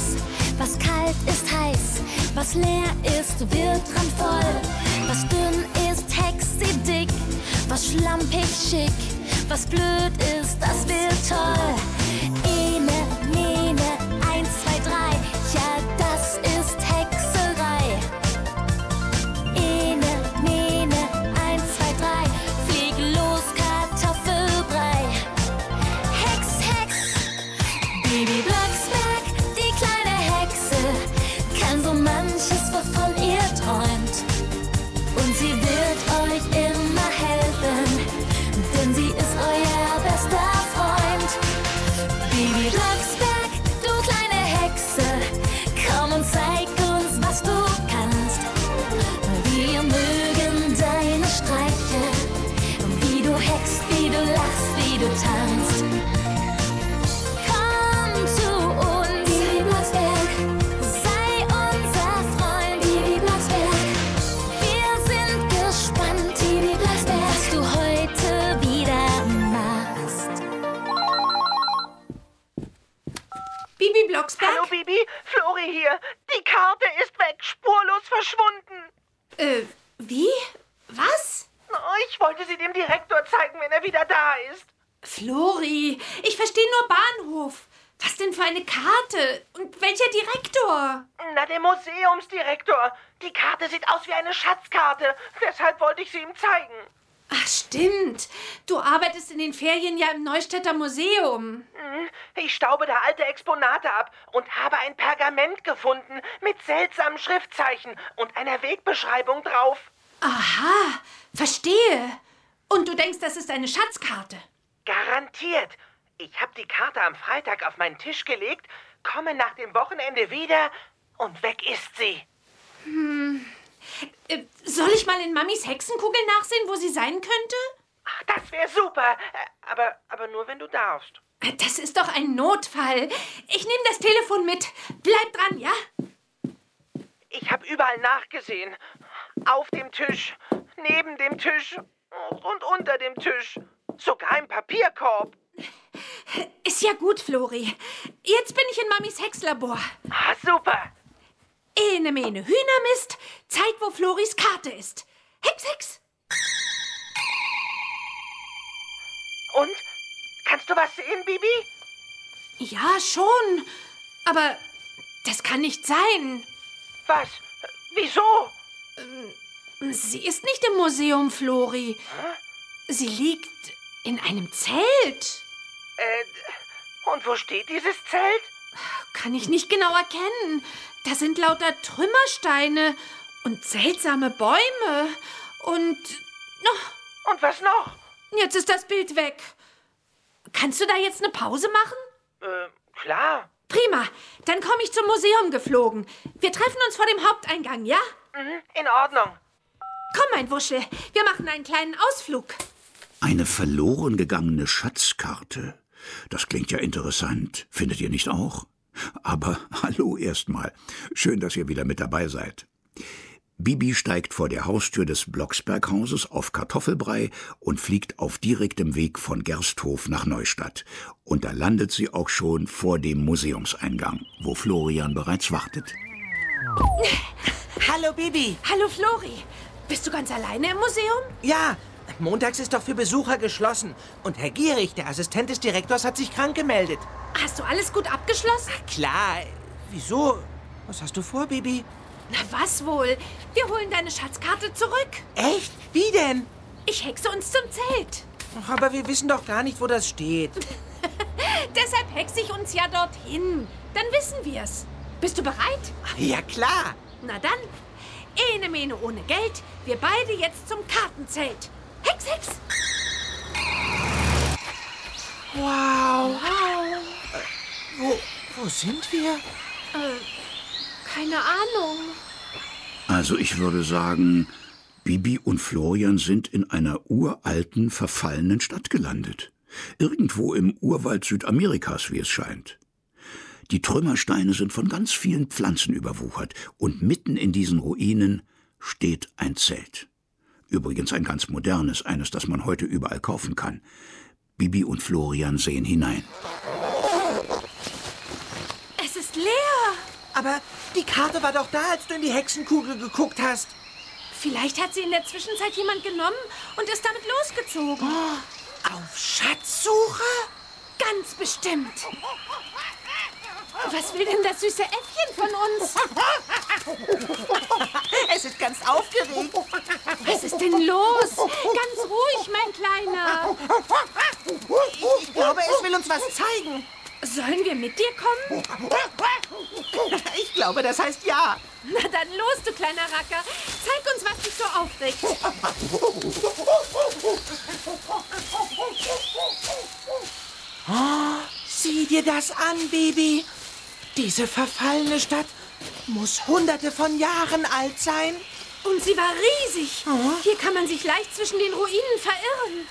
weiß, was kalt ist heiß, was leer ist, wird randvoll. Was dünn ist, hext sie dick, was schlampig schick, was blöd ist, das wird toll. Ene, mene, 1, 2, 3, ja, das ist Hexerei. Ene, mene, 1, 2, 3, flieg los, Kartoffelbrei. Hex, Hex, Bibi Blocksberg, die kleine Hexe, kann so manches, wovon ihr träumt. Und sie wird euch immer helfen, denn sie ist euer bester Freund. Bibi Blocksberg, du kleine Hexe, komm und zeig uns, was du kannst. Wir mögen deine Streiche, wie du hext, wie du lachst, wie du tanzt. Komm zu uns, Bibi Blocksberg, sei unser Freund, Bibi Blocksberg. Wir sind gespannt, Bibi Blocksberg, was du heute wieder machst. Bibi Blocksberg? Hallo Bibi, Flori hier. Die Karte ist weg, spurlos verschwunden. Wie? Was? Oh, ich wollte sie dem Direktor zeigen, wenn er wieder da ist. Flori, ich verstehe nur Bahnhof. Was denn für eine Karte? Und welcher Direktor? Na, der Museumsdirektor. Die Karte sieht aus wie eine Schatzkarte. Deshalb wollte ich sie ihm zeigen. Ach, stimmt. Du arbeitest in den Ferien ja im Neustädter Museum. Ich staube da alte Exponate ab und habe ein Pergament gefunden mit seltsamen Schriftzeichen und einer Wegbeschreibung drauf. Aha, verstehe. Und du denkst, das ist eine Schatzkarte? Garantiert. Ich habe die Karte am Freitag auf meinen Tisch gelegt, komme nach dem Wochenende wieder und weg ist sie. Soll ich mal in Mamis Hexenkugel nachsehen, wo sie sein könnte? Ach, das wäre super. Aber nur, wenn du darfst. Das ist doch ein Notfall. Ich nehme das Telefon mit. Bleib dran, ja? Ich habe überall nachgesehen. Auf dem Tisch, neben dem Tisch und unter dem Tisch. Sogar im Papierkorb. Ist ja gut, Flori. Jetzt bin ich in Mamis Hexlabor. Ah, super. Ene, mene, Hühnermist. Zeig, wo Floris Karte ist. Hex, Hex. Und? Kannst du was sehen, Bibi? Ja, schon. Aber das kann nicht sein. Was? Wieso? Sie ist nicht im Museum, Flori. Sie liegt in einem Zelt. Und wo steht dieses Zelt? Kann ich nicht genau erkennen. Da sind lauter Trümmersteine und seltsame Bäume. Und Und was noch? jetzt ist das Bild weg. Kannst du da jetzt eine Pause machen? Klar. Prima, dann komme ich zum Museum geflogen. Wir treffen uns vor dem Haupteingang, ja? In Ordnung. Komm, mein Wuschel, wir machen einen kleinen Ausflug. Eine verloren gegangene Schatzkarte. Das klingt ja interessant, findet ihr nicht auch? Aber hallo erstmal. Schön, dass ihr wieder mit dabei seid. Bibi steigt vor der Haustür des Blocksberghauses auf Kartoffelbrei und fliegt auf direktem Weg von Gersthof nach Neustadt. Und da landet sie auch schon vor dem Museumseingang, wo Florian bereits wartet. Hallo Bibi. Hallo, Flori. Bist du ganz alleine im Museum? Ja, montags ist doch für Besucher geschlossen. Und Herr Gierig, der Assistent des Direktors, hat sich krank gemeldet. Hast du alles gut abgeschlossen? Klar. Wieso? Was hast du vor, Bibi? Na was wohl? Wir holen deine Schatzkarte zurück. Echt? Wie denn? Ich hexe uns zum Zelt. Ach, aber wir wissen doch gar nicht, wo das steht. Deshalb hexe ich uns ja dorthin. Dann wissen wir's. Bist du bereit? Ja, klar. Na dann. Ene Mene ohne Geld. Wir beide jetzt zum Kartenzelt. Hex, Hex. Wow. Wo sind wir? Keine Ahnung. Also ich würde sagen, Bibi und Florian sind in einer uralten, verfallenen Stadt gelandet. Irgendwo im Urwald Südamerikas, wie es scheint. Die Trümmersteine sind von ganz vielen Pflanzen überwuchert und mitten in diesen Ruinen steht ein Zelt. Übrigens ein ganz modernes, eines, das man heute überall kaufen kann. Bibi und Florian sehen hinein. Es ist leer. Aber die Karte war doch da, als du in die Hexenkugel geguckt hast. Vielleicht hat sie in der Zwischenzeit jemand genommen und ist damit losgezogen. Auf Schatzsuche? Ganz bestimmt. Was will denn das süße Äffchen von uns? Es ist ganz aufgeregt. Was ist denn los? Ganz ruhig, mein Kleiner. Ich glaube, es will uns was zeigen. Sollen wir mit dir kommen? Ich glaube, das heißt ja. Na dann los, du kleiner Racker. Zeig uns, was dich so aufregt. Sieh dir das an, Baby. Diese verfallene Stadt muss Hunderte von Jahren alt sein. Und sie war riesig. Hier kann man sich leicht zwischen den Ruinen verirren.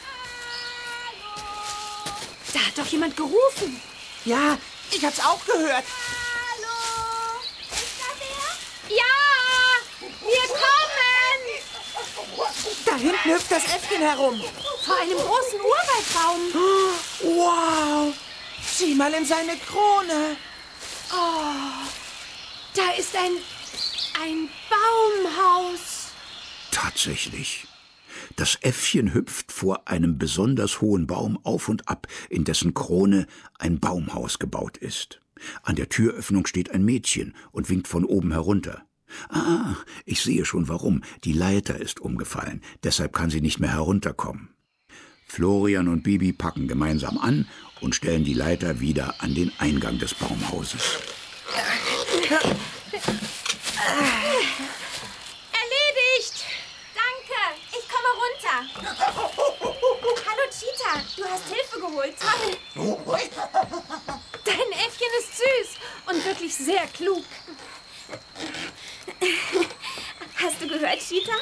Da hat doch jemand gerufen. Ja, ich hab's auch gehört. Hallo? Ist da wer? Ja, wir kommen. Da hinten hüpft das Äffchen herum. Vor einem großen Urwaldbaum. Wow. Sieh mal in seine Krone. Da ist ein Baumhaus. Tatsächlich. Das Äffchen hüpft vor einem besonders hohen Baum auf und ab, in dessen Krone ein Baumhaus gebaut ist. An der Türöffnung steht ein Mädchen und winkt von oben herunter. Ah, ich sehe schon warum. Die Leiter ist umgefallen, deshalb kann sie nicht mehr herunterkommen. Florian und Bibi packen gemeinsam an und stellen die Leiter wieder an den Eingang des Baumhauses. Erledigt. Danke, ich komme runter. Hallo Cheetah, du hast Hilfe geholt. Toll. Dein Äffchen ist süß und wirklich sehr klug. Hast du gehört, Cheetah?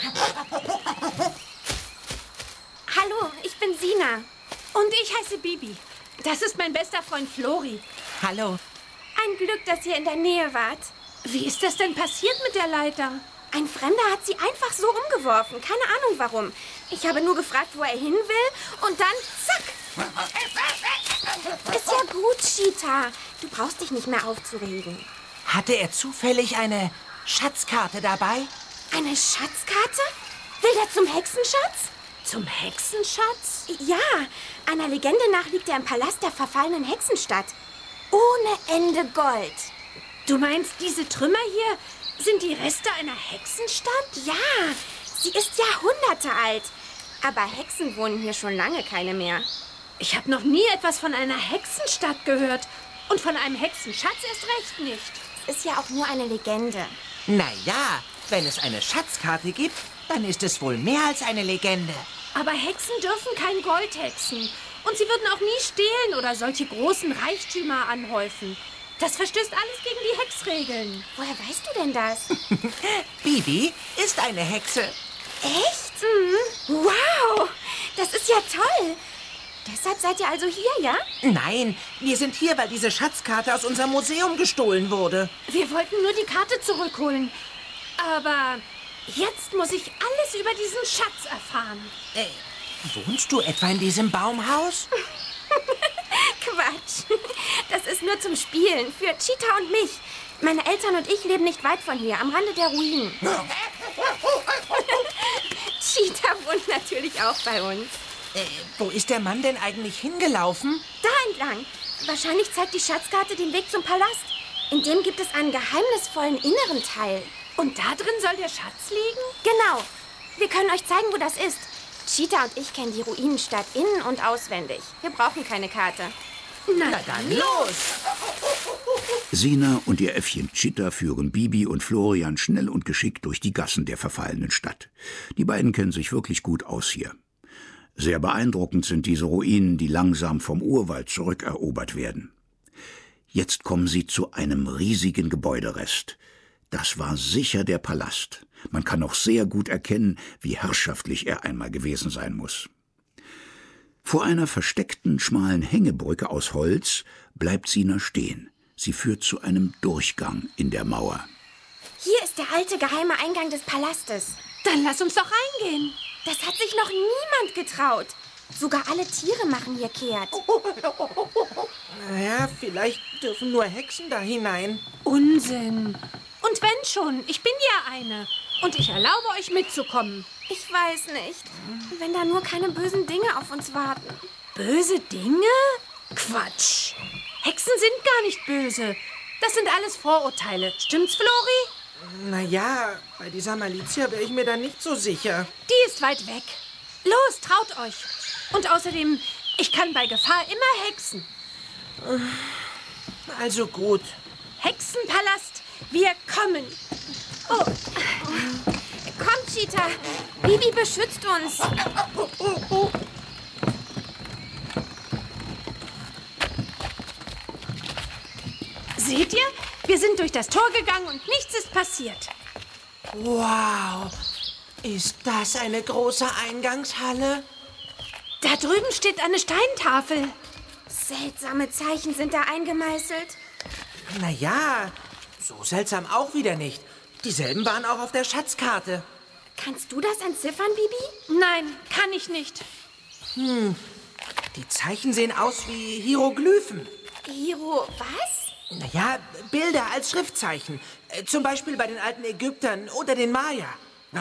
Hallo, ich bin Sina. Und ich heiße Bibi. Das ist mein bester Freund Flori. Hallo. Ein Glück, dass ihr in der Nähe wart. Wie ist das denn passiert mit der Leiter? Ein Fremder hat sie einfach so umgeworfen. Keine Ahnung warum. Ich habe nur gefragt, wo er hin will und dann zack. Ist ja gut, Cheetah. Du brauchst dich nicht mehr aufzuregen. Hatte er zufällig eine Schatzkarte dabei? Eine Schatzkarte? Will er zum Hexenschatz? Zum Hexenschatz? Ja, einer Legende nach liegt er im Palast der verfallenen Hexenstadt. Ohne Ende Gold. Du meinst, diese Trümmer hier sind die Reste einer Hexenstadt? Ja, sie ist Jahrhunderte alt. Aber Hexen wohnen hier schon lange keine mehr. Ich habe noch nie etwas von einer Hexenstadt gehört. Und von einem Hexenschatz erst recht nicht. Es ist ja auch nur eine Legende. Naja, wenn es eine Schatzkarte gibt, dann ist es wohl mehr als eine Legende. Aber Hexen dürfen kein Gold hexen. Und sie würden auch nie stehlen oder solche großen Reichtümer anhäufen. Das verstößt alles gegen die Hexregeln. Woher weißt du denn das? Bibi ist eine Hexe. Echt? Wow, das ist ja toll. Deshalb seid ihr also hier, ja? Nein, wir sind hier, weil diese Schatzkarte aus unserem Museum gestohlen wurde. Wir wollten nur die Karte zurückholen. Aber jetzt muss ich alles über diesen Schatz erfahren. Wohnst du etwa in diesem Baumhaus? Quatsch. Das ist nur zum Spielen, für Cheetah und mich. Meine Eltern und ich leben nicht weit von hier, am Rande der Ruinen. Cheetah wohnt natürlich auch bei uns. Wo ist der Mann denn eigentlich hingelaufen? Da entlang. Wahrscheinlich zeigt die Schatzkarte den Weg zum Palast. In dem gibt es einen geheimnisvollen inneren Teil. Und da drin soll der Schatz liegen? Genau. Wir können euch zeigen, wo das ist. Cheetah und ich kennen die Ruinenstadt innen- und auswendig. Wir brauchen keine Karte. Na dann los! Sina und ihr Äffchen Cheetah führen Bibi und Florian schnell und geschickt durch die Gassen der verfallenen Stadt. Die beiden kennen sich wirklich gut aus hier. Sehr beeindruckend sind diese Ruinen, die langsam vom Urwald zurückerobert werden. Jetzt kommen sie zu einem riesigen Gebäuderest. Das war sicher der Palast. Man kann auch sehr gut erkennen, wie herrschaftlich er einmal gewesen sein muss. Vor einer versteckten, schmalen Hängebrücke aus Holz bleibt Sina stehen. Sie führt zu einem Durchgang in der Mauer. Hier ist der alte geheime Eingang des Palastes. Dann lass uns doch reingehen. Das hat sich noch niemand getraut. Sogar alle Tiere machen hier kehrt. Naja, vielleicht dürfen nur Hexen da hinein. Unsinn. Und wenn schon, ich bin ja eine. Und ich erlaube euch mitzukommen. Ich weiß nicht. Wenn da nur keine bösen Dinge auf uns warten. Böse Dinge? Quatsch. Hexen sind gar nicht böse. Das sind alles Vorurteile. Stimmt's, Flori? Naja, bei dieser Malizia wäre ich mir da nicht so sicher. Die ist weit weg. Los, traut euch. Und außerdem, ich kann bei Gefahr immer hexen. Also gut. Hexenpalast, wir kommen. Oh. Komm, Cheetah. Bibi beschützt uns. Seht ihr? Wir sind durch das Tor gegangen und nichts ist passiert. Wow. Ist das eine große Eingangshalle? Da drüben steht eine Steintafel. Seltsame Zeichen sind da eingemeißelt. Naja, so seltsam auch wieder nicht. Dieselben waren auch auf der Schatzkarte. Kannst du das entziffern, Bibi? Nein, kann ich nicht. Die Zeichen sehen aus wie Hieroglyphen. Was? Naja, Bilder als Schriftzeichen. Zum Beispiel bei den alten Ägyptern oder den Maya.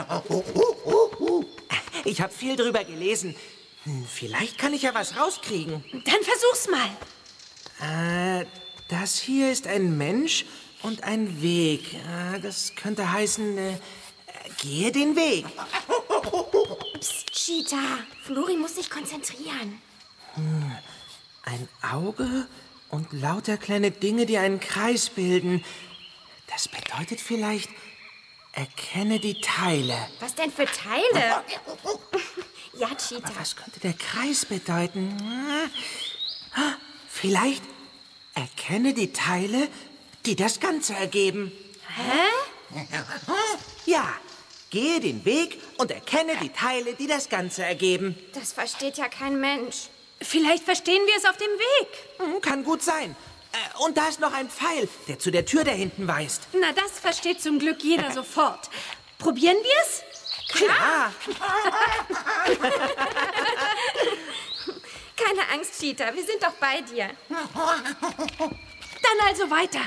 Ich habe viel drüber gelesen. Vielleicht kann ich ja was rauskriegen. Dann versuch's mal. Das hier ist ein Mensch und ein Weg. Das könnte heißen, gehe den Weg. Psst, Cheetah. Flori muss sich konzentrieren. Ein Auge und lauter kleine Dinge, die einen Kreis bilden. Das bedeutet vielleicht, erkenne die Teile. Was denn für Teile? Ja, Cheetah. Was könnte der Kreis bedeuten? Vielleicht erkenne die Teile, die das Ganze ergeben. Hä? Ja, gehe den Weg und erkenne die Teile, die das Ganze ergeben. Das versteht ja kein Mensch. Vielleicht verstehen wir es auf dem Weg. Kann gut sein. Und da ist noch ein Pfeil, der zu der Tür da hinten weist. Na, das versteht zum Glück jeder sofort. Probieren wir's? Klar. Keine Angst, Cheetah. Wir sind doch bei dir. Dann also weiter.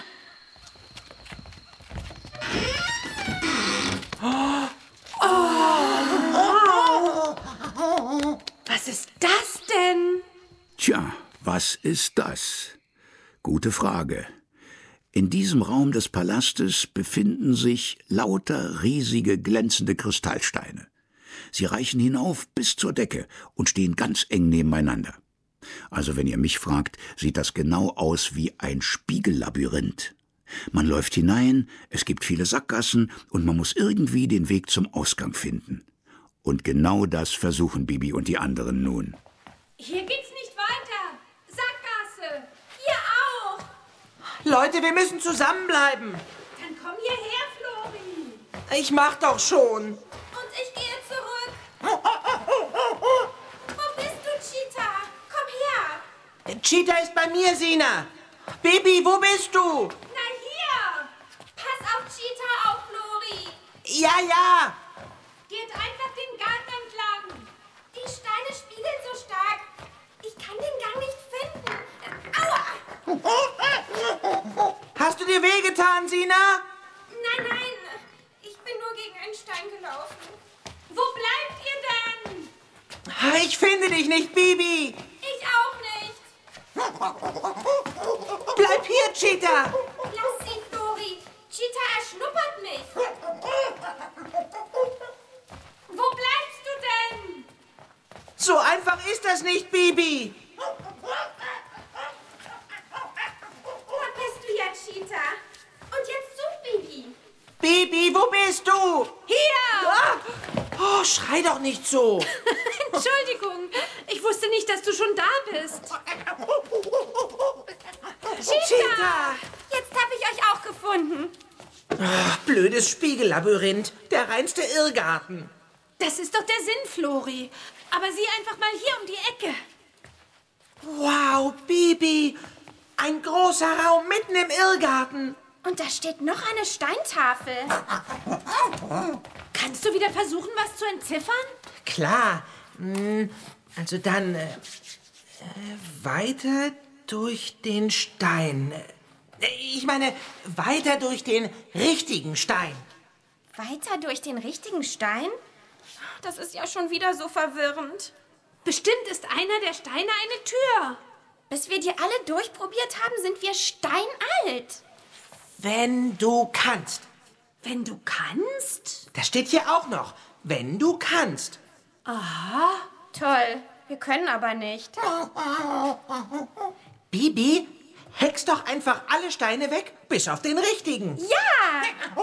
Was ist das denn? Tja, was ist das? Gute Frage. In diesem Raum des Palastes befinden sich lauter riesige glänzende Kristallsteine. Sie reichen hinauf bis zur Decke und stehen ganz eng nebeneinander. Also wenn ihr mich fragt, sieht das genau aus wie ein Spiegellabyrinth. Man läuft hinein, es gibt viele Sackgassen und man muss irgendwie den Weg zum Ausgang finden. Und genau das versuchen Bibi und die anderen nun. Hier geht's nicht weiter. Sackgasse. Hier auch. Leute, wir müssen zusammenbleiben. Dann komm hierher, Flori. Ich mach doch schon. Und ich gehe zurück. Wo bist du, Cheetah? Komm her. Cheetah ist bei mir, Sina. Baby, wo bist du? Na hier. Pass auf Cheetah auf, Flori. Ja. Geht einfach den Gang entlang. Die Steine spiegeln so stark. Ich kann den Gang nicht finden. Aua! Hast du dir wehgetan, Sina? Nein. Ich bin nur gegen einen Stein gelaufen. Wo bleibt ihr denn? Ich finde dich nicht, Bibi. Ich auch nicht. Bleib hier, Cheetah. Lass sie, Flori. Cheetah erschnuppert mich. Wo bleibst du denn? So einfach ist das nicht, Bibi. Da bist du ja, Cheetah. Und jetzt such Bibi. Bibi, wo bist du? Hier! Oh, schrei doch nicht so. Entschuldigung, ich wusste nicht, dass du schon da bist. Cheetah. Jetzt habe ich euch auch gefunden. Blödes Spiegellabyrinth. Der reinste Irrgarten. Das ist doch der Sinn, Flori. Aber sieh einfach mal hier um die Ecke. Wow, Bibi. Ein großer Raum mitten im Irrgarten. Und da steht noch eine Steintafel. Kannst du wieder versuchen, was zu entziffern? Klar. Also dann weiter durch den Stein. Ich meine, weiter durch den richtigen Stein. Weiter durch den richtigen Stein? Das ist ja schon wieder so verwirrend. Bestimmt ist einer der Steine eine Tür. Bis wir die alle durchprobiert haben, sind wir steinalt. Wenn du kannst. Wenn du kannst? Das steht hier auch noch. Wenn du kannst. Aha. Toll, wir können aber nicht. Bibi, hex doch einfach alle Steine weg, bis auf den richtigen. Ja!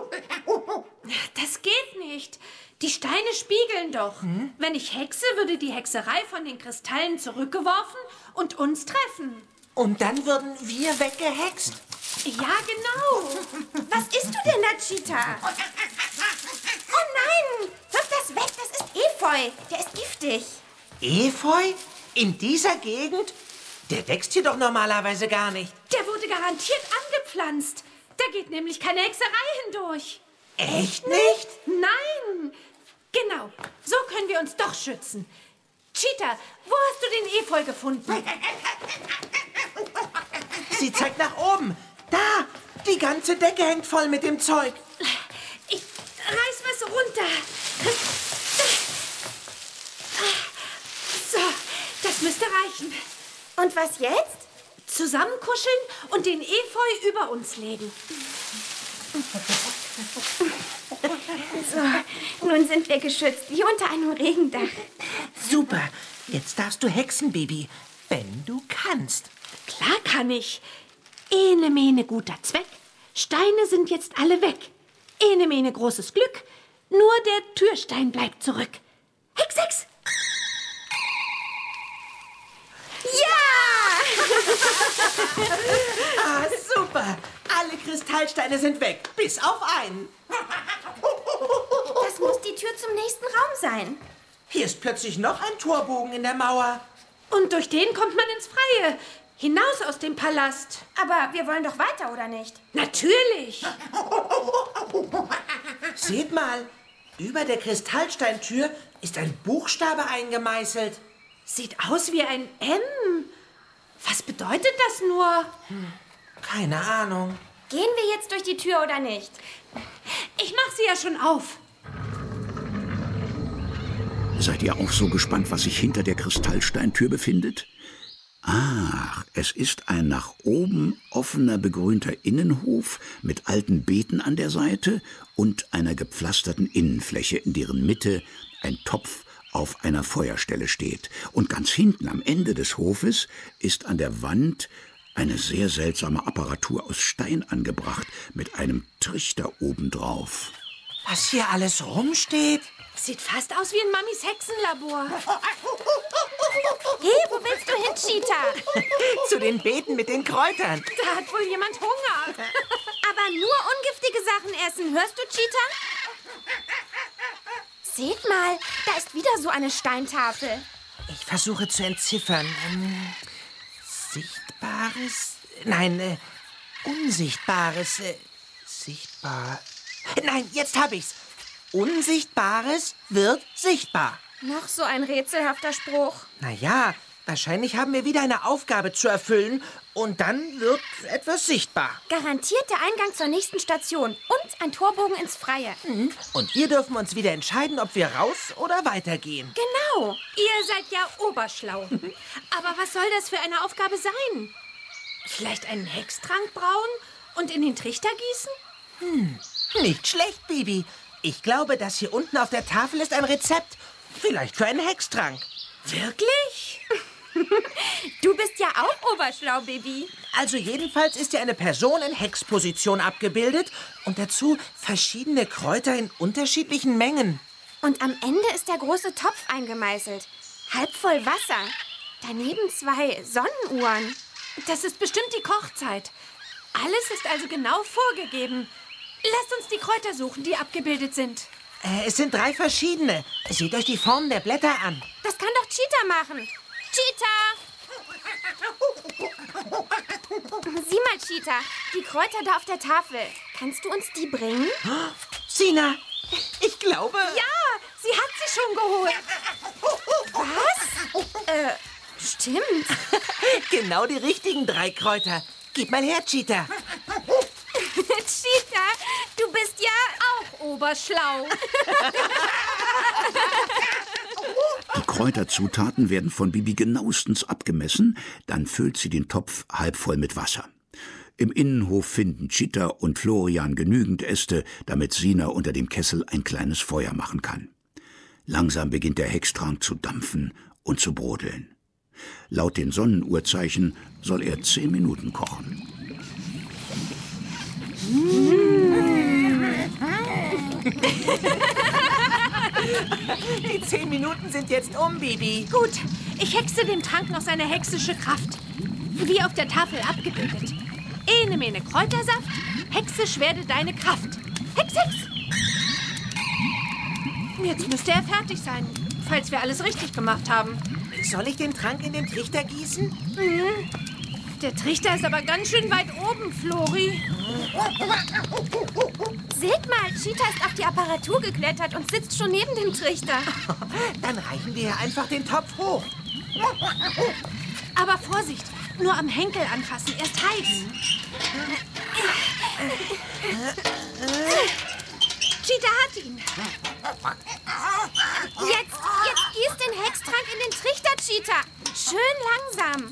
Das geht nicht. Die Steine spiegeln doch. Wenn ich hexe, würde die Hexerei von den Kristallen zurückgeworfen und uns treffen. Und dann würden wir weggehext. Ja, genau. Was isst du denn da, Cheetah? Oh nein! Wirf das weg, das ist Efeu. Der ist giftig. Efeu? In dieser Gegend? Der wächst hier doch normalerweise gar nicht. Der wurde garantiert angepflanzt. Da geht nämlich keine Hexerei hindurch. Echt nicht? Nein. Genau, so können wir uns doch schützen. Cheetah, wo hast du den Efeu gefunden? Sie zeigt nach oben. Da, die ganze Decke hängt voll mit dem Zeug. Ich reiß was runter. So, das müsste reichen. Und was jetzt? Zusammenkuscheln und den Efeu über uns legen. So, nun sind wir geschützt, wie unter einem Regendach. Super, jetzt darfst du hexen, Baby, wenn du kannst. Klar kann ich. Ene mene guter Zweck. Steine sind jetzt alle weg. Ene mene großes Glück. Nur der Türstein bleibt zurück. Hex, Hex! Ah, super. Alle Kristallsteine sind weg, bis auf einen. Das muss die Tür zum nächsten Raum sein. Hier ist plötzlich noch ein Torbogen in der Mauer. Und durch den kommt man ins Freie. Hinaus aus dem Palast. Aber wir wollen doch weiter, oder nicht? Natürlich. Seht mal, über der Kristallsteintür ist ein Buchstabe eingemeißelt. Sieht aus wie ein M. Was bedeutet das nur? Keine Ahnung. Gehen wir jetzt durch die Tür oder nicht? Ich mach sie ja schon auf. Seid ihr auch so gespannt, was sich hinter der Kristallsteintür befindet? Ach, es ist ein nach oben offener, begrünter Innenhof mit alten Beeten an der Seite und einer gepflasterten Innenfläche, in deren Mitte ein Topf auf einer Feuerstelle steht. Und ganz hinten am Ende des Hofes ist an der Wand eine sehr seltsame Apparatur aus Stein angebracht, mit einem Trichter obendrauf. Was hier alles rumsteht? Sieht fast aus wie in Mamis Hexenlabor. Hey, wo willst du hin, Cheetah? Zu den Beeten mit den Kräutern. Da hat wohl jemand Hunger. Aber nur ungiftige Sachen essen. Hörst du, Cheetah? Seht mal, da ist wieder so eine Steintafel. Ich versuche zu entziffern. Sichtbares? Nein, Unsichtbares. Sichtbar. Nein, jetzt hab ich's. Unsichtbares wird sichtbar. Noch so ein rätselhafter Spruch. Naja, wahrscheinlich haben wir wieder eine Aufgabe zu erfüllen und dann wird etwas sichtbar. Garantiert der Eingang zur nächsten Station und ein Torbogen ins Freie. Und wir dürfen uns wieder entscheiden, ob wir raus oder weitergehen. Genau. Ihr seid ja oberschlau. Aber was soll das für eine Aufgabe sein? Vielleicht einen Hextrank brauen und in den Trichter gießen? Nicht schlecht, Bibi. Ich glaube, das hier unten auf der Tafel ist ein Rezept. Vielleicht für einen Hextrank. Wirklich? Du bist ja auch oberschlau, Baby. Also jedenfalls ist hier eine Person in Hexposition abgebildet und dazu verschiedene Kräuter in unterschiedlichen Mengen. Und am Ende ist der große Topf eingemeißelt. Halb voll Wasser. Daneben 2 Sonnenuhren. Das ist bestimmt die Kochzeit. Alles ist also genau vorgegeben. Lasst uns die Kräuter suchen, die abgebildet sind. Es sind 3 verschiedene. Seht euch die Formen der Blätter an. Das kann doch Cheetah machen. Cheetah! Sieh mal, Cheetah, die Kräuter da auf der Tafel. Kannst du uns die bringen? Sina, ich glaube... Ja, sie hat sie schon geholt. Was? Stimmt. Genau die richtigen 3 Kräuter. Gib mal her, Cheetah. Cheetah, du bist ja auch oberschlau. Die Kräuterzutaten werden von Bibi genauestens abgemessen, dann füllt sie den Topf halb voll mit Wasser. Im Innenhof finden Cheetah und Florian genügend Äste, damit Sina unter dem Kessel ein kleines Feuer machen kann. Langsam beginnt der Hextrank zu dampfen und zu brodeln. Laut den Sonnenuhrzeichen soll er 10 Minuten kochen. Die 10 Minuten sind jetzt um, Bibi. Gut, ich hexe dem Trank noch seine hexische Kraft. Wie auf der Tafel abgebildet. Ene mene Kräutersaft, hexisch werde deine Kraft. Hex, hex! Jetzt müsste er fertig sein, falls wir alles richtig gemacht haben. Soll ich den Trank in den Trichter gießen? Der Trichter ist aber ganz schön weit oben, Flori. Seht mal, Cheetah ist auf die Apparatur geklettert und sitzt schon neben dem Trichter. Dann reichen wir hier einfach den Topf hoch. Aber Vorsicht, nur am Henkel anfassen, er ist heiß. Cheetah hat ihn. Jetzt gießt den Hextrank in den Trichter, Cheetah. Schön langsam.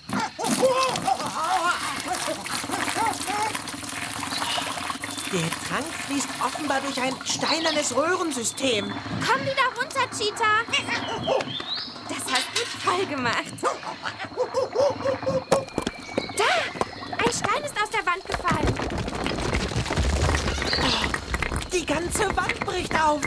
Der Trank fließt offenbar durch ein steinernes Röhrensystem. Komm wieder runter, Cheetah. Das hast du toll gemacht. Da! Ein Stein ist aus der Wand gefallen. Die ganze Wand bricht auf.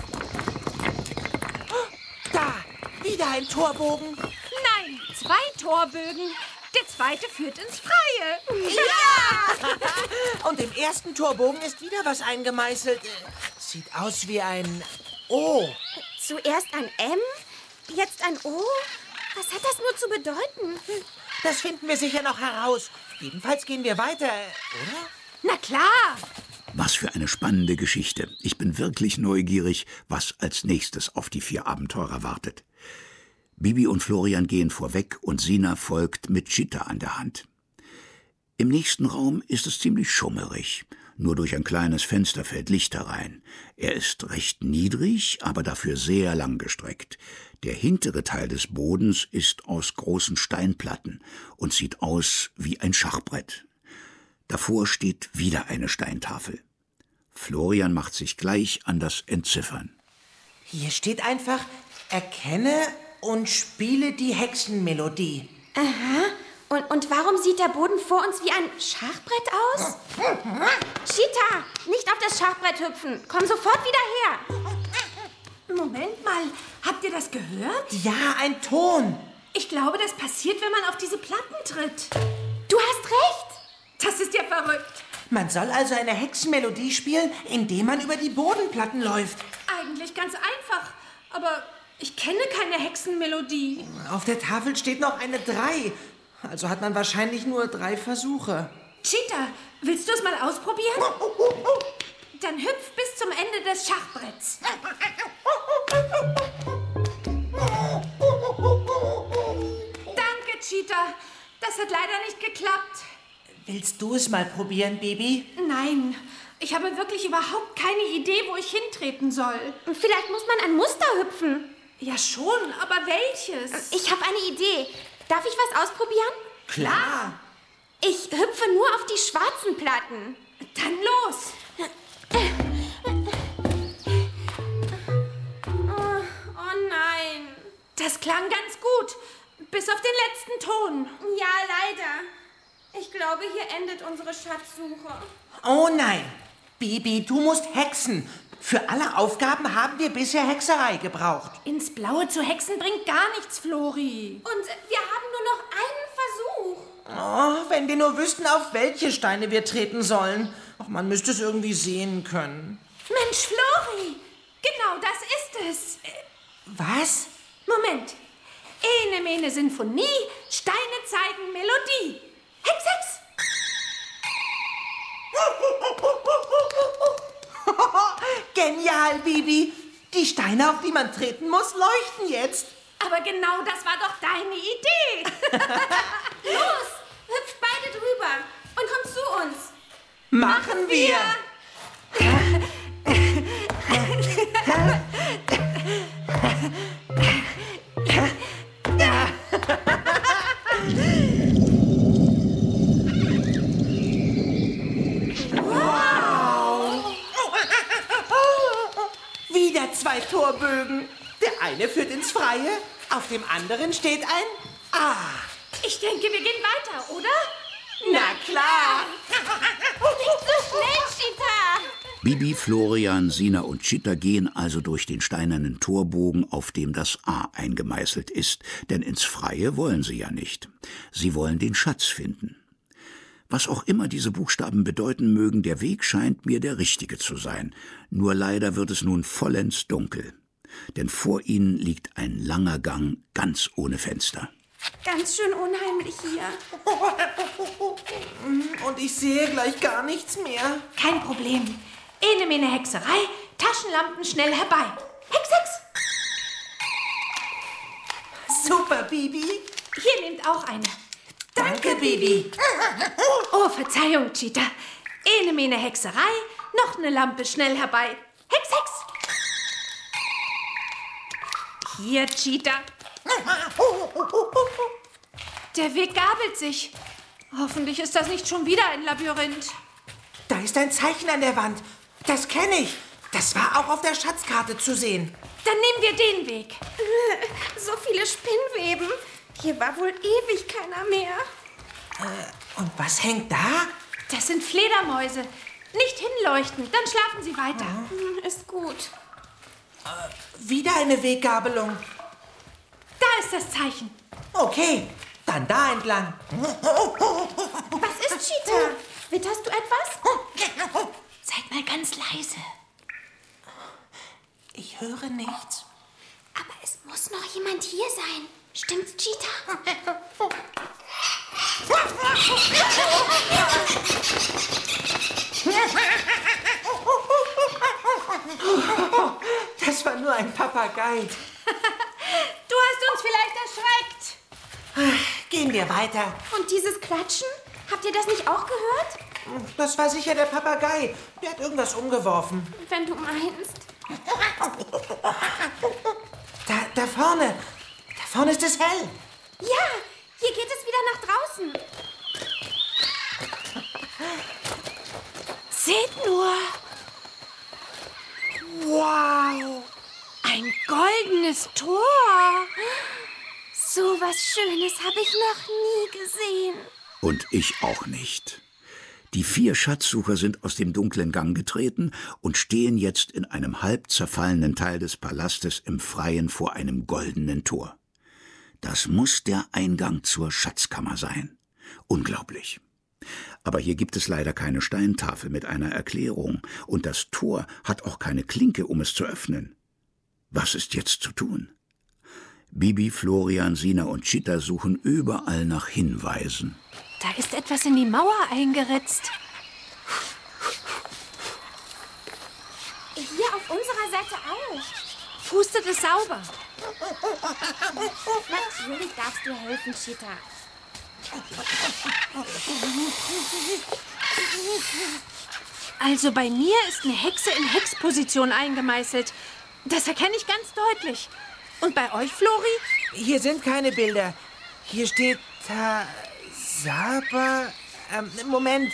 Da, wieder ein Torbogen. Nein, 2 Torbögen. Der zweite führt ins Freie. Ja! Und im ersten Torbogen ist wieder was eingemeißelt. Sieht aus wie ein O. Zuerst ein M, jetzt ein O. Was hat das nur zu bedeuten? Das finden wir sicher noch heraus. Jedenfalls gehen wir weiter, oder? Na klar. Was für eine spannende Geschichte. Ich bin wirklich neugierig, was als nächstes auf die 4 Abenteurer wartet. Bibi und Florian gehen vorweg und Sina folgt mit Cheetah an der Hand. Im nächsten Raum ist es ziemlich schummerig. Nur durch ein kleines Fenster fällt Licht herein. Er ist recht niedrig, aber dafür sehr langgestreckt. Der hintere Teil des Bodens ist aus großen Steinplatten und sieht aus wie ein Schachbrett. Davor steht wieder eine Steintafel. Florian macht sich gleich an das Entziffern. Hier steht einfach, erkenne und spiele die Hexenmelodie. Aha. Und warum sieht der Boden vor uns wie ein Schachbrett aus? Cheetah, nicht auf das Schachbrett hüpfen. Komm sofort wieder her. Moment mal, habt ihr das gehört? Ja, ein Ton. Ich glaube, das passiert, wenn man auf diese Platten tritt. Du hast recht. Das ist ja verrückt. Man soll also eine Hexenmelodie spielen, indem man über die Bodenplatten läuft. Eigentlich ganz einfach, aber ich kenne keine Hexenmelodie. Auf der Tafel steht noch eine 3. Also hat man wahrscheinlich nur 3 Versuche. Cheetah, willst du es mal ausprobieren? Dann hüpf bis zum Ende des Schachbretts. Danke, Cheetah. Das hat leider nicht geklappt. Willst du es mal probieren, Bibi? Nein, ich habe wirklich überhaupt keine Idee, wo ich hintreten soll. Vielleicht muss man ein Muster hüpfen. Ja schon, aber welches? Ich habe eine Idee. Darf ich was ausprobieren? Klar. Ich hüpfe nur auf die schwarzen Platten. Dann los. Oh nein. Das klang ganz gut, bis auf den letzten Ton. Ja, leider. Ich glaube, hier endet unsere Schatzsuche. Oh nein. Bibi, du musst hexen. Für alle Aufgaben haben wir bisher Hexerei gebraucht. Ins Blaue zu hexen bringt gar nichts, Flori. Und wir haben nur noch einen Versuch. Oh, wenn wir nur wüssten, auf welche Steine wir treten sollen. Ach, man müsste es irgendwie sehen können. Mensch, Flori, genau das ist es. Was? Moment. Ene mene Sinfonie, Steine zeigen Melodie. Hex, hex. Genial, Bibi. Die Steine, auf die man treten muss, leuchten jetzt. Aber genau das war doch deine Idee. Los, hüpft beide drüber. Und Machen wir! Wieder 2 Torbögen. Der eine führt ins Freie, auf dem anderen steht ein A. Ich denke, wir gehen weiter, oder? Na klar! Nicht so schnell, Cheetah! Bibi, Florian, Sina und Cheetah gehen also durch den steinernen Torbogen, auf dem das A eingemeißelt ist, denn ins Freie wollen sie ja nicht. Sie wollen den Schatz finden. Was auch immer diese Buchstaben bedeuten mögen, der Weg scheint mir der richtige zu sein. Nur leider wird es nun vollends dunkel. Denn vor ihnen liegt ein langer Gang, ganz ohne Fenster. Ganz schön unheimlich hier. Und ich sehe gleich gar nichts mehr. Kein Problem. Ene mene Hexerei, Taschenlampen schnell herbei. Hex, Hex! Super, Bibi. Hier nehmt auch eine. Danke, Bibi. Oh, Verzeihung, Cheetah. Ene mene Hexerei, noch eine Lampe schnell herbei. Hex, Hex! Hier, Cheetah. Der Weg gabelt sich. Hoffentlich ist das nicht schon wieder ein Labyrinth. Da ist ein Zeichen an der Wand. Das kenne ich. Das war auch auf der Schatzkarte zu sehen. Dann nehmen wir den Weg. So viele Spinnweben. Hier war wohl ewig keiner mehr. Und was hängt da? Das sind Fledermäuse. Nicht hinleuchten, dann schlafen sie weiter. Ist gut. Wieder eine Weggabelung. Da ist das Zeichen. Okay, dann da entlang. Was ist, Cheetah? Witterst du etwas? Seid mal ganz leise. Ich höre nichts. Aber es muss noch jemand hier sein. Stimmt's, Cheetah? Das war nur ein Papagei. Du hast uns vielleicht erschreckt. Gehen wir weiter. Und dieses Klatschen? Habt ihr das nicht auch gehört? Das war sicher der Papagei. Der hat irgendwas umgeworfen. Wenn du meinst. Da vorne. Da vorne ist es hell. Ja, hier geht es wieder nach draußen. Seht nur. Wow. Ein goldenes Tor. So was Schönes habe ich noch nie gesehen. Und ich auch nicht. Die 4 Schatzsucher sind aus dem dunklen Gang getreten und stehen jetzt in einem halb zerfallenen Teil des Palastes im Freien vor einem goldenen Tor. Das muss der Eingang zur Schatzkammer sein. Unglaublich. Aber hier gibt es leider keine Steintafel mit einer Erklärung, und das Tor hat auch keine Klinke, um es zu öffnen. Was ist jetzt zu tun? Bibi, Florian, Sina und Cheetah suchen überall nach Hinweisen. Da ist etwas in die Mauer eingeritzt. Hier auf unserer Seite auch. Pustet es sauber. Natürlich darfst du helfen, Cheetah. Also bei mir ist eine Hexe in Hexposition eingemeißelt. Das erkenne ich ganz deutlich. Und bei euch, Flori? Hier sind keine Bilder. Hier steht Tasaba. Moment.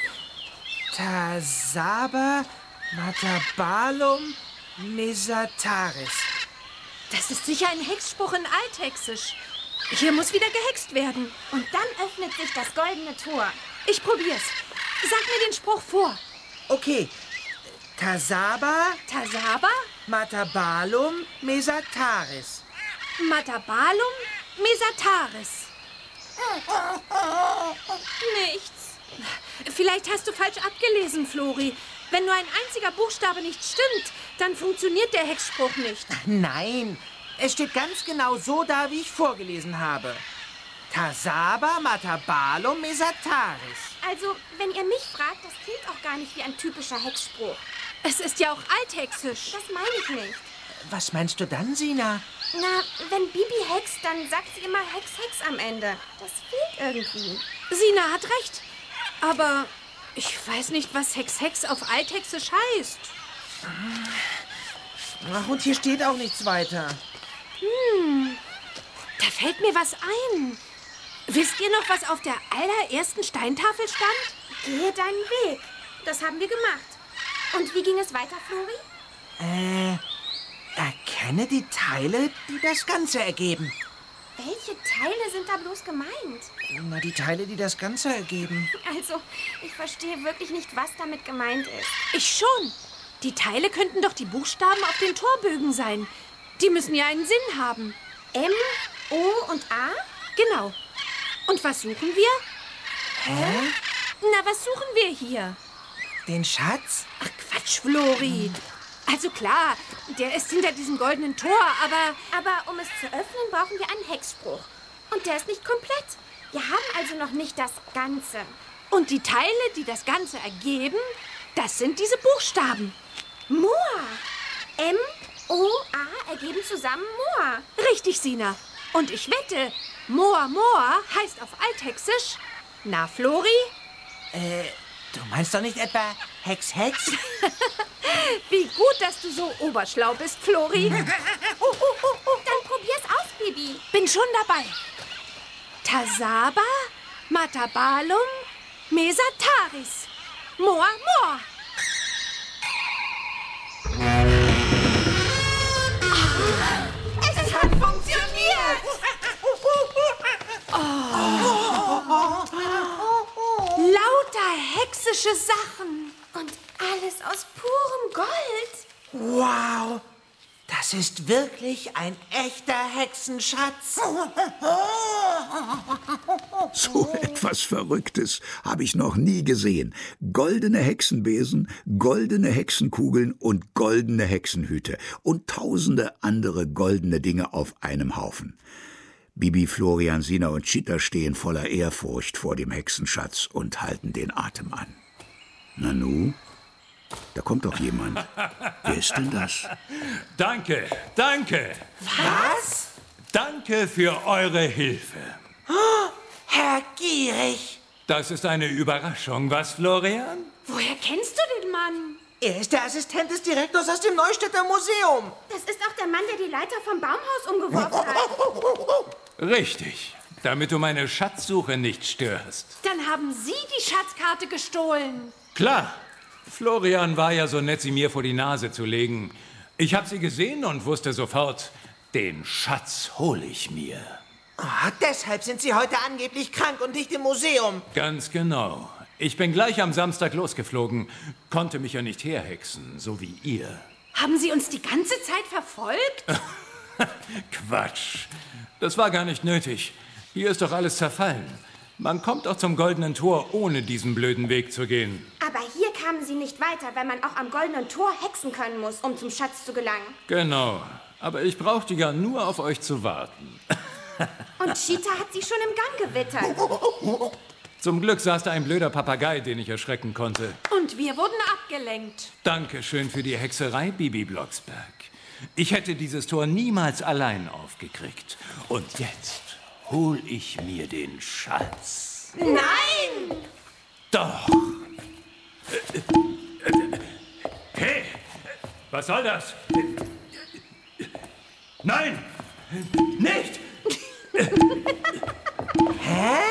Tasaba Matabalum Mesataris. Das ist sicher ein Hexspruch in Althexisch. Hier muss wieder gehext werden. Und dann öffnet sich das goldene Tor. Ich probier's. Sag mir den Spruch vor. Okay. Tasaba Tasaba, Matabalum Mesataris. Matabalum, Mesataris. Nichts. Vielleicht hast du falsch abgelesen, Flori. Wenn nur ein einziger Buchstabe nicht stimmt, dann funktioniert der Hexspruch nicht. Nein, es steht ganz genau so da, wie ich vorgelesen habe. Tasaba Matabalum Mesataris. Also, wenn ihr mich fragt, das klingt auch gar nicht wie ein typischer Hexspruch. Es ist ja auch Althexisch. Das meine ich nicht. Was meinst du dann, Sina? Na, wenn Bibi hext, dann sagt sie immer Hex, Hex am Ende. Das fehlt irgendwie. Sina hat recht. Aber Ich weiß nicht, was Hex auf Althexisch heißt. Ach, und hier steht auch nichts weiter. Da fällt mir was ein. Wisst ihr noch, was auf der allerersten Steintafel stand? Gehe deinen Weg. Das haben wir gemacht. Und wie ging es weiter, Flori? Erkenne die Teile, die das Ganze ergeben. Welche Teile sind da bloß gemeint? Na, die Teile, die das Ganze ergeben. Also, ich verstehe wirklich nicht, was damit gemeint ist. Ich schon. Die Teile könnten doch die Buchstaben auf den Torbögen sein. Die müssen ja einen Sinn haben. M, O und A? Genau. Und was suchen wir? Hä? Na, was suchen wir hier? Den Schatz? Ach, Quatsch, Flori. Also klar, der ist hinter diesem goldenen Tor, Aber um es zu öffnen, brauchen wir einen Hexspruch. Und der ist nicht komplett. Wir haben also noch nicht das Ganze. Und die Teile, die das Ganze ergeben, das sind diese Buchstaben. Moa. M-O-A ergeben zusammen Moa. Richtig, Sina. Und ich wette, Moa Moa heißt auf Althexisch, na, Flori? Du meinst doch nicht etwa Hex? Wie gut, dass du so oberschlau bist, Flori. Dann probier's aus, Bibi. Bin schon dabei. Tasaba, Matabalum, Mesataris. Moa Moa. Es hat funktioniert. Lauter hexische Sachen. Und alles aus purem Gold. Wow, das ist wirklich ein echter Hexenschatz. So etwas Verrücktes habe ich noch nie gesehen. Goldene Hexenbesen, goldene Hexenkugeln und goldene Hexenhüte und tausende andere goldene Dinge auf einem Haufen. Bibi, Florian, Sina und Chita stehen voller Ehrfurcht vor dem Hexenschatz und halten den Atem an. Nanu? Da kommt doch jemand. Wer ist denn das? Danke. Was? Danke für eure Hilfe. Herr Gierig. Das ist eine Überraschung, was, Florian? Woher kennst du den Mann? Er ist der Assistent des Direktors aus dem Neustädter Museum. Das ist auch der Mann, der die Leiter vom Baumhaus umgeworfen hat. Richtig. Damit du meine Schatzsuche nicht störst. Dann haben Sie die Schatzkarte gestohlen. Klar. Florian war ja so nett, sie mir vor die Nase zu legen. Ich habe sie gesehen und wusste sofort, den Schatz hole ich mir. Deshalb sind Sie heute angeblich krank und nicht im Museum. Ganz genau. Ich bin gleich am Samstag losgeflogen, konnte mich ja nicht herhexen, so wie ihr. Haben Sie uns die ganze Zeit verfolgt? Quatsch. Das war gar nicht nötig. Hier ist doch alles zerfallen. Man kommt auch zum Goldenen Tor, ohne diesen blöden Weg zu gehen. Aber hier kamen sie nicht weiter, weil man auch am Goldenen Tor hexen können muss, um zum Schatz zu gelangen. Genau. Aber ich brauchte ja nur auf euch zu warten. Und Chita hat sie schon im Gang gewittert. Zum Glück saß da ein blöder Papagei, den ich erschrecken konnte. Und wir wurden abgelenkt. Dankeschön für die Hexerei, Bibi Blocksberg. Ich hätte dieses Tor niemals allein aufgekriegt. Und jetzt hol ich mir den Schatz. Nein! Doch. Hey, was soll das? Nein, nicht! Hä?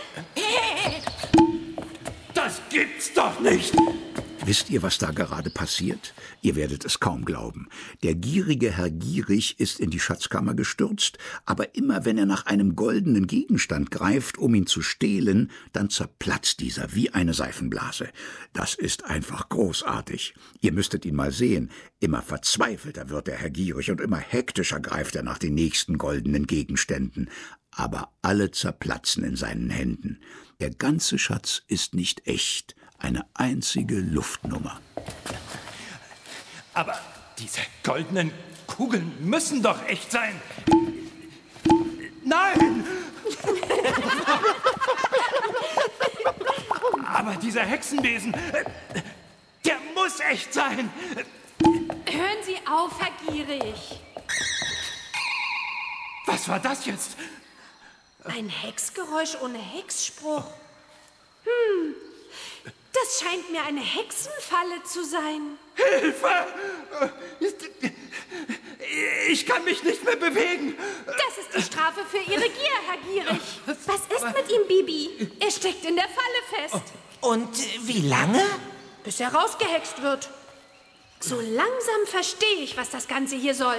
Das gibt's doch nicht! Wisst ihr, was da gerade passiert? Ihr werdet es kaum glauben. Der gierige Herr Gierig ist in die Schatzkammer gestürzt, aber immer wenn er nach einem goldenen Gegenstand greift, um ihn zu stehlen, dann zerplatzt dieser wie eine Seifenblase. Das ist einfach großartig. Ihr müsstet ihn mal sehen. Immer verzweifelter wird der Herr Gierig und immer hektischer greift er nach den nächsten goldenen Gegenständen. Aber alle zerplatzen in seinen Händen. Der ganze Schatz ist nicht echt. Eine einzige Luftnummer. Aber diese goldenen Kugeln müssen doch echt sein. Nein! Aber dieser Hexenbesen, der muss echt sein. Hören Sie auf, Herr Gierig. Was war das jetzt? Ein Hexgeräusch ohne Hexspruch. Das scheint mir eine Hexenfalle zu sein. Hilfe! Ich kann mich nicht mehr bewegen. Das ist die Strafe für Ihre Gier, Herr Gierig. Was ist mit ihm, Bibi? Er steckt in der Falle fest, Und wie lange? bis er rausgehext wird. So langsam verstehe ich, was das Ganze hier soll.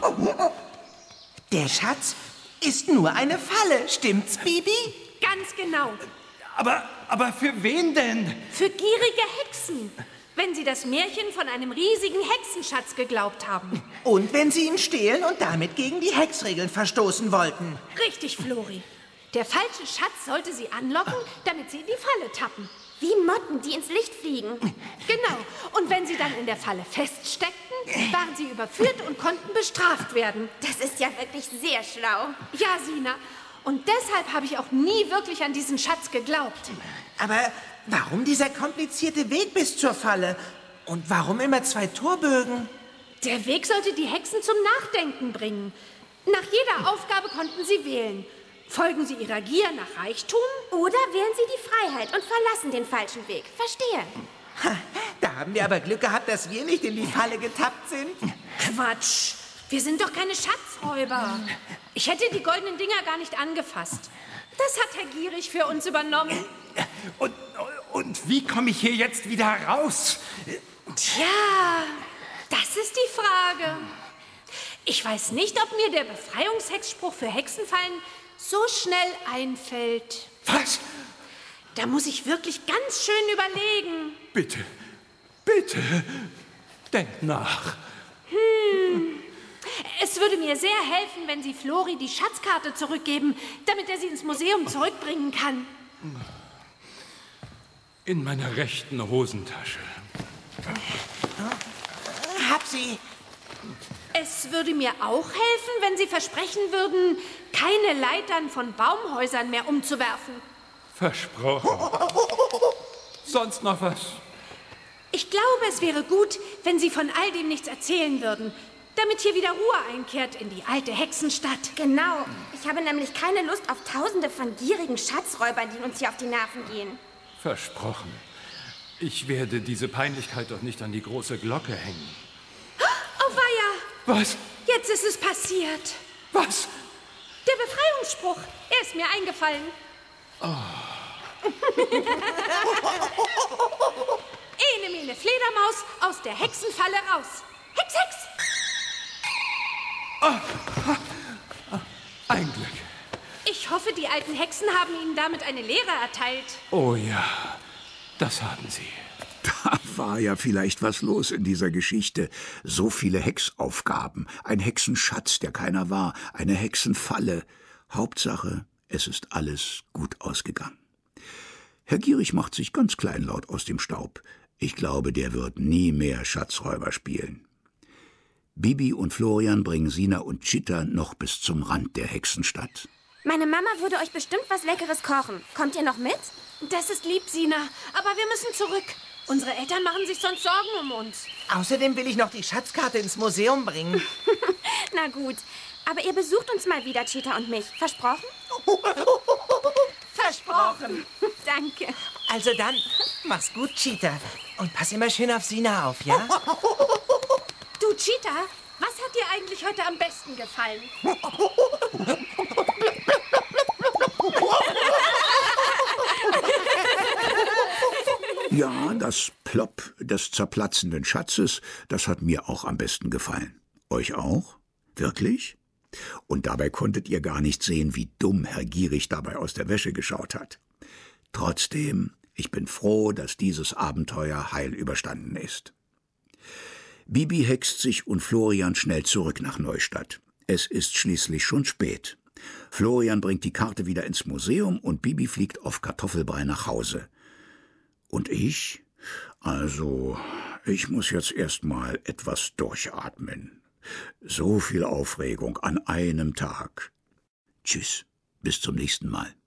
Der Schatz ist nur eine Falle, stimmt's, Bibi? Ganz genau. Aber für wen denn? Für gierige Hexen. Wenn sie das Märchen von einem riesigen Hexenschatz geglaubt haben. Und wenn sie ihn stehlen und damit gegen die Hexregeln verstoßen wollten. Richtig, Flori. Der falsche Schatz sollte sie anlocken, damit sie in die Falle tappen. Wie Motten, die ins Licht fliegen. Genau. Und wenn sie dann in der Falle feststeckten, waren sie überführt und konnten bestraft werden. Das ist ja wirklich sehr schlau. Ja, Sina. Und deshalb habe ich auch nie wirklich an diesen Schatz geglaubt. Aber warum dieser komplizierte Weg bis zur Falle? Und warum immer 2 Torbögen? Der Weg sollte die Hexen zum Nachdenken bringen. Nach jeder Aufgabe konnten sie wählen. Folgen sie ihrer Gier nach Reichtum? Oder wählen sie die Freiheit und verlassen den falschen Weg. Verstehe. Ha, da haben wir aber Glück gehabt, dass wir nicht in die Falle getappt sind. Quatsch. Wir sind doch keine Schatzräuber. Ich hätte die goldenen Dinger gar nicht angefasst. Das hat Herr Gierig für uns übernommen. Und wie komme ich hier jetzt wieder raus? Tja, das ist die Frage. Ich weiß nicht, ob mir der Befreiungshexspruch für Hexenfallen so schnell einfällt. Was? Da muss ich wirklich ganz schön überlegen. Bitte, denk nach. Es würde mir sehr helfen, wenn Sie Flori die Schatzkarte zurückgeben, damit er sie ins Museum zurückbringen kann. In meiner rechten Hosentasche. Hab sie. Es würde mir auch helfen, wenn Sie versprechen würden, keine Leitern von Baumhäusern mehr umzuwerfen. Versprochen. Sonst noch was? Ich glaube, es wäre gut, wenn Sie von all dem nichts erzählen würden, damit hier wieder Ruhe einkehrt in die alte Hexenstadt. Genau. Ich habe nämlich keine Lust auf Tausende von gierigen Schatzräubern, die uns hier auf die Nerven gehen. Versprochen. Ich werde diese Peinlichkeit doch nicht an die große Glocke hängen. Auweia! Was? Jetzt ist es passiert. Was? Der Befreiungsspruch. Er ist mir eingefallen. Ene, mene, Fledermaus, aus der Hexenfalle raus. Hex, Hex! Ein Glück. Ich hoffe, die alten Hexen haben Ihnen damit eine Lehre erteilt. Oh ja, das haben sie. Da war ja vielleicht was los in dieser Geschichte. So viele Hexaufgaben, ein Hexenschatz, der keiner war, eine Hexenfalle. Hauptsache, es ist alles gut ausgegangen. Herr Gierig macht sich ganz kleinlaut aus dem Staub. Ich glaube, der wird nie mehr Schatzräuber spielen. Bibi und Florian bringen Sina und Chita noch bis zum Rand der Hexenstadt. Meine Mama würde euch bestimmt was Leckeres kochen. Kommt ihr noch mit? Das ist lieb, Sina, aber wir müssen zurück. Unsere Eltern machen sich sonst Sorgen um uns. Außerdem will ich noch die Schatzkarte ins Museum bringen. Na gut. Aber ihr besucht uns mal wieder, Chita und mich. Versprochen? Versprochen. Danke. Also dann, mach's gut, Cheetah. Und pass immer schön auf Sina auf, ja? Du, Chita, was hat dir eigentlich heute am besten gefallen? Ja, das Plopp des zerplatzenden Schatzes, das hat mir auch am besten gefallen. Euch auch? Wirklich? Und dabei konntet ihr gar nicht sehen, wie dumm Herr Gierig dabei aus der Wäsche geschaut hat. Trotzdem, ich bin froh, dass dieses Abenteuer heil überstanden ist. Bibi hext sich und Florian schnell zurück nach Neustadt. Es ist schließlich schon spät. Florian bringt die Karte wieder ins Museum und Bibi fliegt auf Kartoffelbrei nach Hause. Und ich? Also, ich muss jetzt erst mal etwas durchatmen. So viel Aufregung an einem Tag. Tschüss, bis zum nächsten Mal.